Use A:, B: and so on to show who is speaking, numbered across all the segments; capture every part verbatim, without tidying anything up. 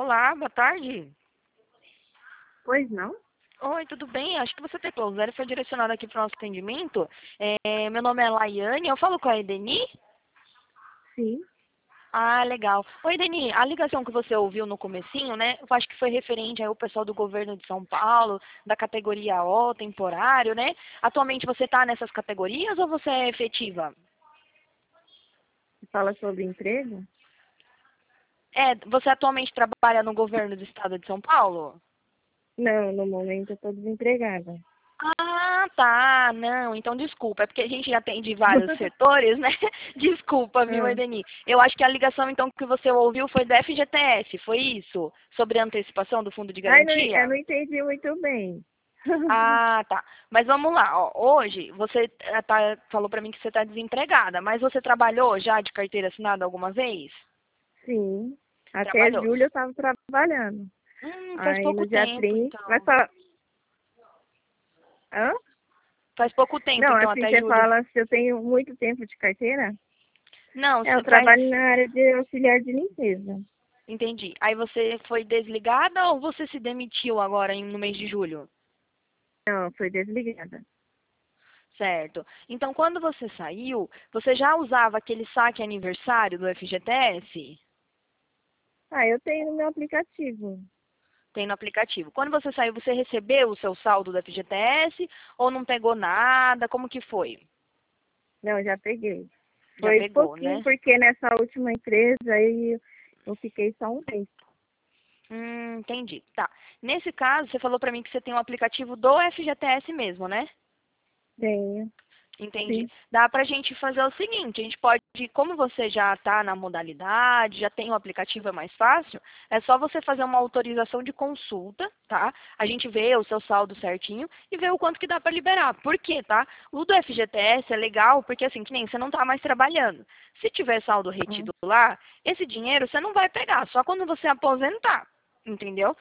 A: Olá, boa tarde.
B: Pois não?
A: Oi, tudo bem? Acho que você teclou o zero e foi direcionado aqui para o nosso atendimento. É, meu nome é Laiane, eu falo com a Edeni?
B: Sim.
A: Ah, legal. Oi, Edeni, a ligação que você ouviu no comecinho, né? Eu acho que foi referente ao pessoal do governo de São Paulo, da categoria O, temporário, né? Atualmente você está nessas categorias ou você é efetiva?
B: Fala sobre emprego?
A: É, você atualmente trabalha no governo do estado de São Paulo?
B: Não, no momento eu estou desempregada.
A: Ah, tá. Não, então desculpa. É porque a gente atende vários setores, né? Desculpa, viu,
B: Ah.
A: Edeni? Eu acho que a ligação, então, que você ouviu foi do F G T S, foi isso? Sobre a antecipação do Fundo de
B: Ai, não, eu
A: Garantia?
B: não entendi muito bem.
A: Ah, tá. Mas vamos lá. Ó. Hoje, você eh, tá, falou pra mim que você está desempregada, mas você trabalhou já de carteira assinada alguma vez?
B: Sim. Até
A: Trabalhou.
B: julho eu estava trabalhando.
A: Hum, faz
B: Aí
A: pouco
B: no dia
A: tempo,
B: trinta vai
A: então.
B: falar. Hã?
A: Faz pouco tempo,
B: Não,
A: então,
B: assim,
A: até
B: você
A: julho.
B: fala se eu tenho muito tempo de carteira?
A: Não,
B: É, eu
A: se- faz.
B: trabalho na área de auxiliar de limpeza.
A: Entendi. Aí você foi desligada ou você se demitiu agora em- no mês de julho?
B: Não, foi desligada.
A: Certo. Então, quando você saiu, você já usava aquele saque aniversário do F G T S?
B: Ah, eu tenho no meu aplicativo.
A: Tem no aplicativo. Quando você saiu, você recebeu o seu saldo do F G T S ou não pegou nada? Como que foi?
B: Não, já peguei.
A: Já
B: Foi
A: pegou,
B: pouquinho,
A: né?
B: porque nessa última empresa aí eu fiquei só um mês.
A: Hum, entendi. Tá. Nesse caso, você falou pra mim que você tem um aplicativo do F G T S mesmo, né?
B: Tenho,
A: Entendi.
B: sim.
A: Dá para a gente fazer o seguinte, a gente pode, como você já está na modalidade, já tem o aplicativo, é mais fácil, é só você fazer uma autorização de consulta, tá? A gente vê o seu saldo certinho e vê o quanto que dá para liberar. Por quê, tá? O do F G T S é legal porque, assim, que nem você não está mais trabalhando. Se tiver saldo
B: Hum,
A: retido lá, esse dinheiro você não vai pegar, só quando você aposentar, entendeu?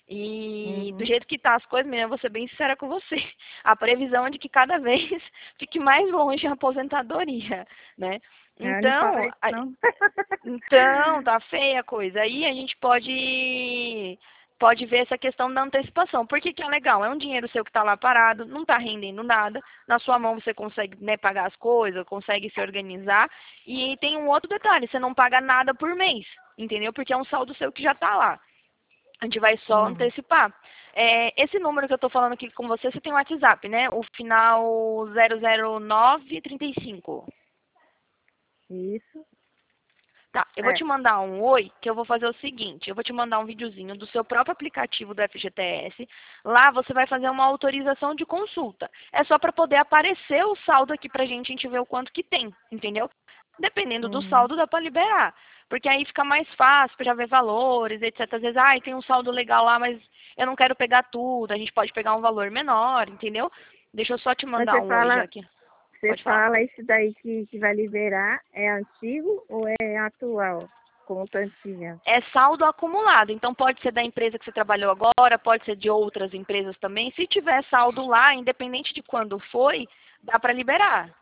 A: E do
B: Uhum.
A: jeito que tá as coisas, menina, eu vou ser bem sincera com você. A previsão é de que cada vez fique mais longe a aposentadoria, né?
B: Ah, não fala
A: Então,
B: isso
A: a-
B: não.
A: então, tá feia a coisa. Aí a gente pode pode ver essa questão da antecipação. Por que que é legal? É um dinheiro seu que está lá parado, não está rendendo nada. Na sua mão você consegue, né, pagar as coisas, consegue se organizar. E tem um outro detalhe, você não paga nada por mês, entendeu? Porque é um saldo seu que já está lá. A gente vai só
B: Hum,
A: antecipar. É, esse número que eu estou falando aqui com você, você tem o WhatsApp, né? O final zero zero nove trinta e cinco.
B: isso.
A: Tá, eu vou
B: É.
A: te mandar um oi, que eu vou fazer o seguinte, eu vou te mandar um videozinho do seu próprio aplicativo do F G T S. Lá você vai fazer uma autorização de consulta. É só para poder aparecer o saldo aqui pra gente, a gente ver o quanto que tem, entendeu? Dependendo do
B: Uhum.
A: saldo, dá para liberar. Porque aí fica mais fácil para já ver valores, etcétera. Às vezes, ah, tem um saldo legal lá, mas eu não quero pegar tudo. A gente pode pegar um valor menor, entendeu? Deixa eu só te
B: Mas
A: mandar
B: você
A: um oi já
B: fala,
A: aqui.
B: você
A: Pode falar.
B: fala isso daí que, que vai liberar é antigo ou é atual? Conta antiga.
A: É saldo acumulado. Então pode ser da empresa que você trabalhou agora, pode ser de outras empresas também. Se tiver saldo lá, independente de quando foi, dá para liberar.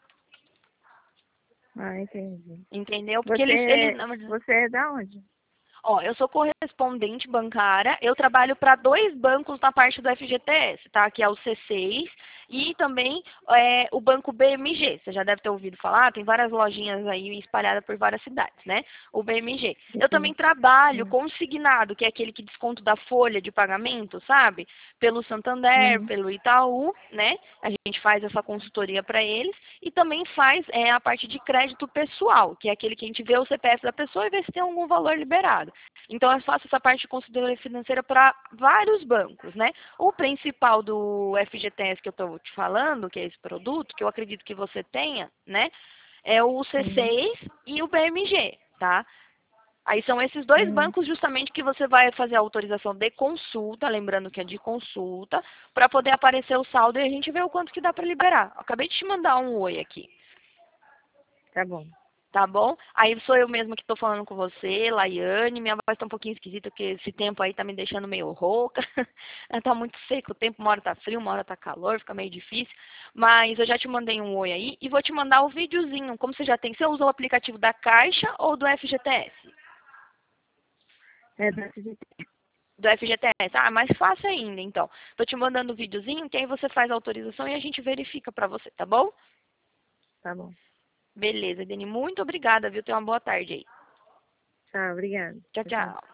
B: Ah, entendi.
A: Entendeu? Porque eles, eles,
B: Você, você é da onde?
A: ó, eu sou correspondente bancária, eu trabalho para dois bancos na parte do F G T S, tá? Que é o C seis e também é, o banco B M G. Você já deve ter ouvido falar, tem várias lojinhas aí espalhadas por várias cidades, né? O B M G. Eu também
B: Sim.
A: trabalho
B: Hum.
A: consignado, que é aquele que desconto da folha de pagamento, sabe? Pelo Santander,
B: Uhum.
A: pelo Itaú, né? A gente faz essa consultoria para eles e também faz é, a parte de crédito pessoal, que é aquele que a gente vê o C P F da pessoa e vê se tem algum valor liberado. Então, eu faço essa parte de consultoria financeira para vários bancos, né? O principal do F G T S que eu estou te falando, que é esse produto, que eu acredito que você tenha, né? É o C
B: Uhum.
A: seis e o B M G, tá? Aí são esses dois
B: Uhum.
A: bancos justamente que você vai fazer a autorização de consulta, lembrando que é de consulta, para poder aparecer o saldo e a gente ver o quanto que dá para liberar. Acabei de te mandar um oi aqui.
B: Tá bom.
A: Tá bom? Aí sou eu mesma que estou falando com você, Laiane. Minha voz está um pouquinho esquisita, porque esse tempo aí tá me deixando meio rouca. Tá muito seco o tempo, uma hora tá frio, uma hora tá calor, fica meio difícil. Mas eu já te mandei um oi aí e vou te mandar o videozinho. Como você já tem, você usa o aplicativo da Caixa ou do F G T S?
B: É da F G T.
A: Do F G T S. Ah, mais fácil ainda, então. Tô te mandando o videozinho, que aí você faz a autorização e a gente verifica pra você, tá bom?
B: Tá bom.
A: Beleza, Dani. Muito obrigada, viu? Tenha uma boa tarde aí.
B: Tchau, obrigada.
A: Tchau,
B: Tchau, tchau.
A: tchau.